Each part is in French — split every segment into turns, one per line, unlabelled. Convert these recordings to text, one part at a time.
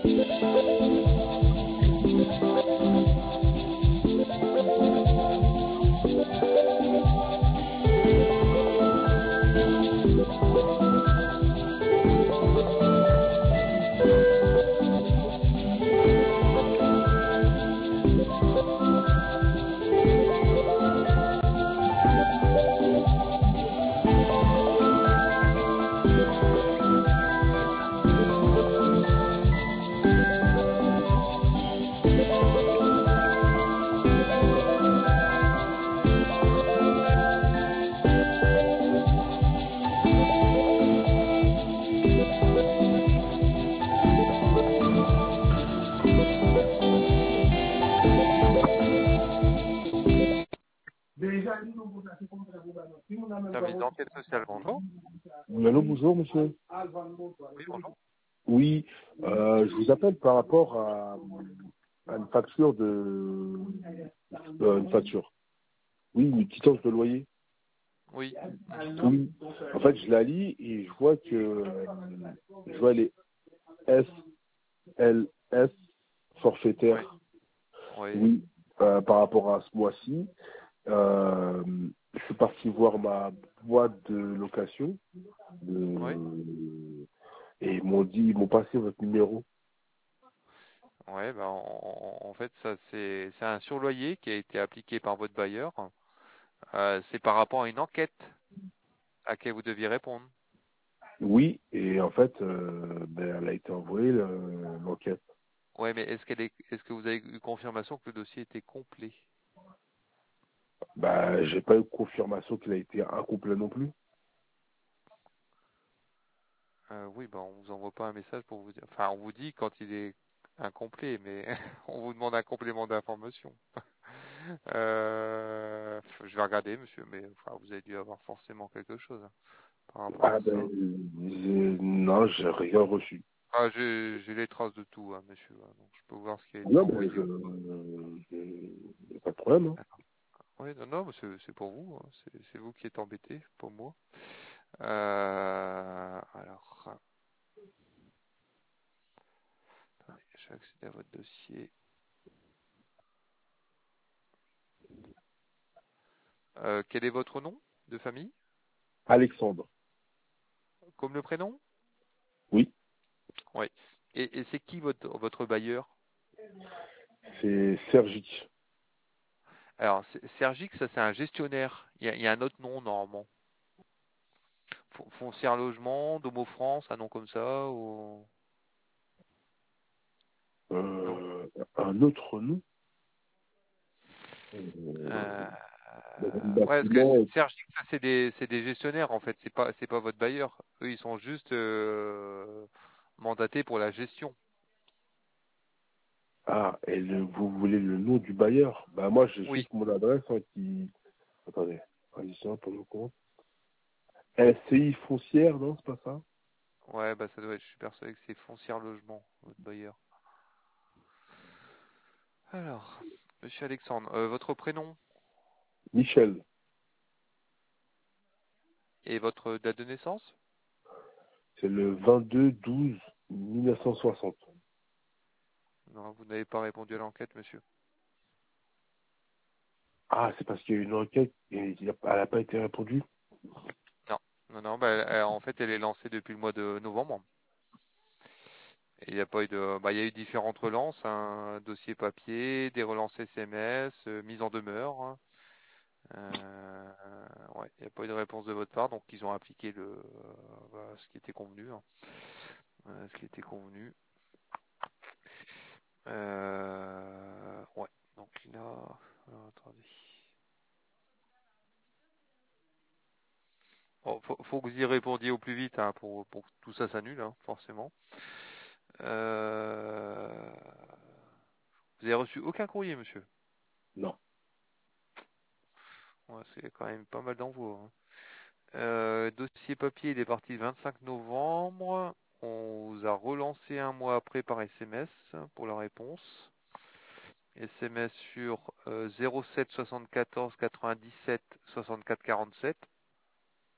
Service d'enquête sociale, bonjour.
Oui, allô, bonjour, monsieur.
Oui, bonjour.
Oui, je vous appelle par rapport à une facture une facture. Oui, une quittance de loyer.
Oui.
Oui. En fait, je la lis et je vois les SLS forfaitaires.
Oui.
Oui, par rapport à ce mois-ci. Je suis parti voir ma boîte de location et ils m'ont passé votre numéro.
Ouais, bah en fait, ça c'est un surloyer qui a été appliqué par votre bailleur. C'est par rapport à une enquête à laquelle vous deviez répondre.
Oui, et en fait, elle a été envoyée, l'enquête.
Ouais, mais est-ce que vous avez eu confirmation que le dossier était complet?
J'ai pas eu confirmation qu'il a été incomplet non plus.
Oui, bah on vous envoie pas un message pour vous dire. Enfin, on vous dit quand il est incomplet, mais on vous demande un complément d'information. Je vais regarder, monsieur, mais enfin, vous avez dû avoir forcément quelque chose par rapport à ça.
Non, j'ai rien reçu.
Ah, j'ai les traces de tout, hein, monsieur. Donc je peux voir ce qui a été
Non,
envoyé.
pas de problème. Hein.
Oui, non, mais c'est pour vous. Hein. C'est vous qui êtes embêté, pas moi. Alors, attendez, je vais accéder à votre dossier. Quel est votre nom de famille?
Alexandre.
Comme le prénom?
Oui,
Oui. Et c'est qui votre bailleur?
c'est Sergic.
Alors, Sergic, ça c'est un gestionnaire. Il y a un autre nom normalement. Foncière Logement, Domo France, un nom comme ça ou... Non.
Un autre nom.
Euh, ouais, parce que
Bâtiment.
Sergic, ça c'est des gestionnaires en fait. C'est pas votre bailleur. Eux, ils sont juste mandatés pour la gestion.
Ah, vous voulez le nom du bailleur? Moi, j'ai
Oui.
juste mon adresse qui. Attendez, ça pour le compte. SCI foncière, non, c'est pas ça?
Ouais, bah ça doit être. Je suis persuadé que c'est Foncière Logement, votre bailleur. Alors, Monsieur Alexandre, votre prénom
Michel.
et votre date de naissance?
C'est le 22/12/1960.
Non, vous n'avez pas répondu à l'enquête, monsieur.
Ah, c'est parce qu'il y a eu une enquête et elle n'a pas été répondue.
Non, bah, en fait, elle est lancée depuis le mois de novembre. Et il n'y a pas eu il y a eu différentes relances, un dossier papier, des relances SMS, mise en demeure. Hein. Ouais, il n'y a pas eu de réponse de votre part, donc ils ont appliqué ce qui était convenu. Hein. Ce qui était convenu. Ouais, donc là, alors, attendez. Bon, faut que vous y répondiez au plus vite hein, pour que tout ça s'annule, hein, forcément. Euh, Vous avez reçu aucun courrier, monsieur?
Non.
Ouais, c'est quand même pas mal d'envois. Hein. Dossier papier, il est parti le 25 novembre. On vous a relancé un mois après par SMS pour la réponse. SMS sur 07 74 97 64 47.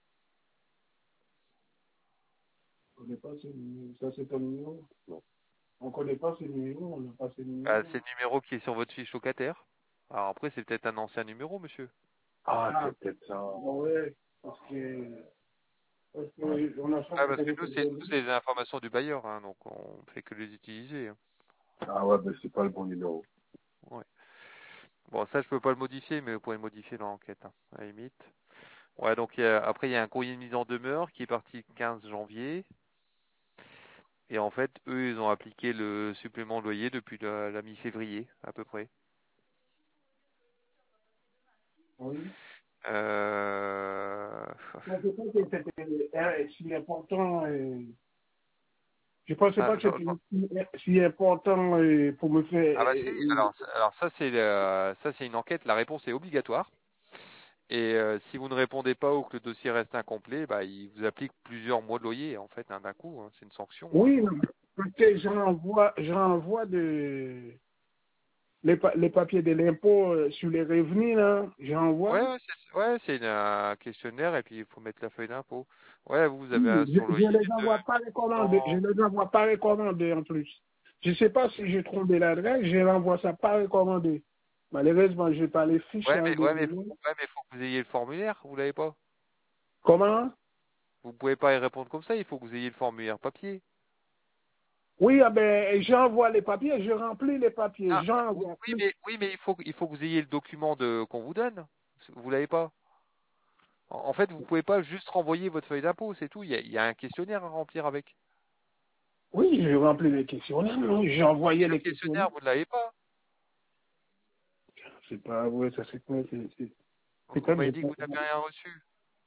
On n'est pas ça, c'est pas le numéro? Non.
On ne connaît pas ce numéro, on n'a pas ce
Ah,
numéro.
c'est le numéro qui est sur votre fiche locataire. Alors après, c'est peut-être un ancien numéro, monsieur.
Ah,
Ah,
c'est peut-être ça.
ouais, parce que on a
Ah,
changé
parce que
de
nous, c'est les informations du bailleur, hein, donc on fait que les utiliser, hein.
Ah ouais, ben c'est pas le bon numéro.
Ouais. Bon, ça, je peux pas le modifier, mais vous pouvez le modifier dans l'enquête, hein, à la limite. Ouais, donc après, il y a un courrier de mise en demeure qui est parti le 15 janvier. Et en fait, eux, ils ont appliqué le supplément de loyer depuis la mi-février, à peu près.
Oui.
Euh...
Mais je pense que c'était si important. Je ne pensais
Ah,
pas que c'était si important pour me faire.
ah bah si, alors ça c'est une enquête, la réponse est obligatoire. Et si vous ne répondez pas ou que le dossier reste incomplet, bah, il vous applique plusieurs mois de loyer, en fait, hein, d'un coup, hein. C'est une sanction, hein.
Oui, parce que j'envoie les papiers de l'impôt sur les revenus, là. J'envoie.
Ouais, c'est un questionnaire et puis il faut mettre la feuille d'impôt. Ouais, vous avez
Oui,
son
je
loyer
les envoie pas recommandés. Je
dans...
les envoie pas recommandés en plus. Je sais pas si j'ai trompé l'adresse, je l'envoie ça pas recommandé. Malheureusement, je n'ai pas les fiches
Ouais,
là.
mais faut que vous ayez le formulaire, vous l'avez pas.
Comment?
Vous pouvez pas y répondre comme ça, il faut que vous ayez le formulaire papier.
Oui, ah ben, j'envoie les papiers, je remplis les papiers,
Ah,
j'envoie.
oui, mais il faut que vous ayez le document qu'on vous donne. Vous l'avez pas. En fait, vous pouvez pas juste renvoyer votre feuille d'impôt, c'est tout. Il y a un questionnaire à remplir avec.
Oui, je remplis les questionnaires, non, j'ai envoyé
Le
les questionnaires.
questionnaire, vous ne l'avez pas.
C'est pas vrai, ça c'est quoi,
Vous
peut-être
m'avez dit que vous n'avez rien reçu.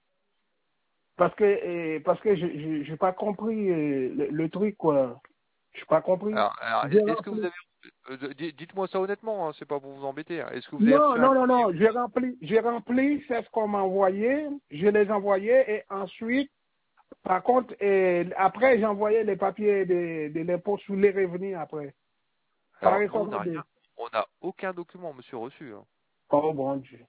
parce que j'ai pas compris le truc, quoi. J'ai pas compris.
Alors,
J'ai
est-ce que vous
rempli.
avez... dites-moi ça honnêtement, hein, c'est pas pour vous embêter, hein. Est-ce que vous avez
Non,
reçu un
non, non,
courrier?
non, j'ai rempli, c'est ce qu'on m'a envoyé, je les envoyés et ensuite, par contre, après j'ai envoyé les papiers de l'impôt sur les revenus après. Par
Alors, nous, on n'a
recommandé.
rien. On n'a aucun document, monsieur, reçu, hein.
Oh bon Dieu.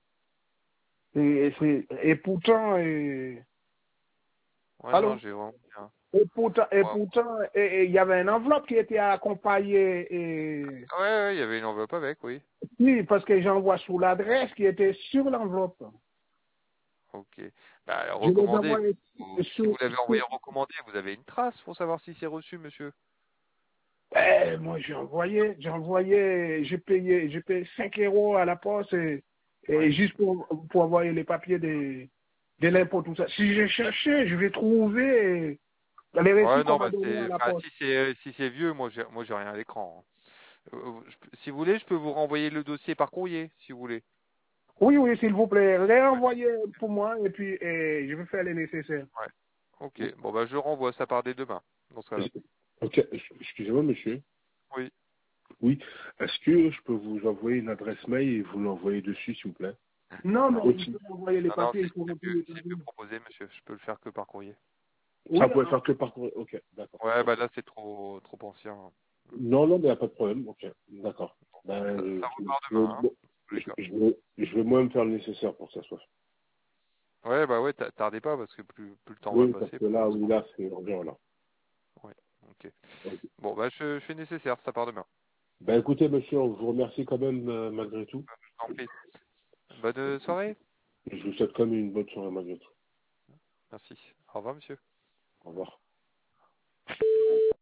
Et pourtant,
Ouais, non,
allô?
j'ai vraiment rien.
Et
Ouais,
pourtant, il y avait une enveloppe qui était accompagnée,
ouais, il y avait une enveloppe avec, oui.
oui, parce que j'envoie sous l'adresse qui était sur l'enveloppe.
Ok. Bah, alors,
Je les
recommandé.
envoie
Si vous l'avez envoyé recommandé, vous avez une trace pour savoir si c'est reçu, monsieur.
moi j'ai envoyé, j'ai payé 5 euros à la poste
Ouais.
et juste pour envoyer les papiers de l'impôt, tout ça. Si je cherchais, je vais trouver les récits
Ouais,
qu'on
non,
m'a
bah
donnés à la
enfin,
poste.
si c'est vieux, moi j'ai rien à l'écran, hein. Si vous voulez, je peux vous renvoyer le dossier par courrier, si vous voulez.
Oui, oui, s'il vous plaît, réenvoyez pour moi et puis je vais faire le nécessaire.
Ouais. Ok. Bon bah je renvoie ça par dès demain, dans ce cas-là.
Ok, excusez-moi, monsieur.
Oui.
Oui, est-ce que je peux vous envoyer une adresse mail et vous l'envoyer dessus, s'il vous plaît?
Non, mais il
Aussi.
faut envoyer les
Non,
papiers, il faut remplir les
c'est plus
papiers.
proposé, monsieur. Je peux le faire que par courrier.
Ça,
Oui,
vous pouvez faire que par courrier. Ok, d'accord.
Ouais, bah
Ok.
là c'est trop ancien, hein.
Non, non, mais il n'y a pas de problème. Ok, d'accord. Ben,
Ça repart demain, hein, dans tous les cas.
je vais moi-même faire le nécessaire pour que ça soit fait.
Ouais, bah ouais, tardez pas parce que plus le temps va
Oui, parce
passer,
que
plus
là,
on
oui,
sera.
là, c'est urgent, là.
Ouais. Ok.
Ok.
Bon bah je fais nécessaire, ça part demain.
Ben, écoutez, monsieur, on vous remercie quand même, malgré tout.
Je vous en prie. Bonne soirée.
Je vous souhaite quand même une bonne soirée, malgré tout.
Merci. Au revoir, monsieur.
Au revoir.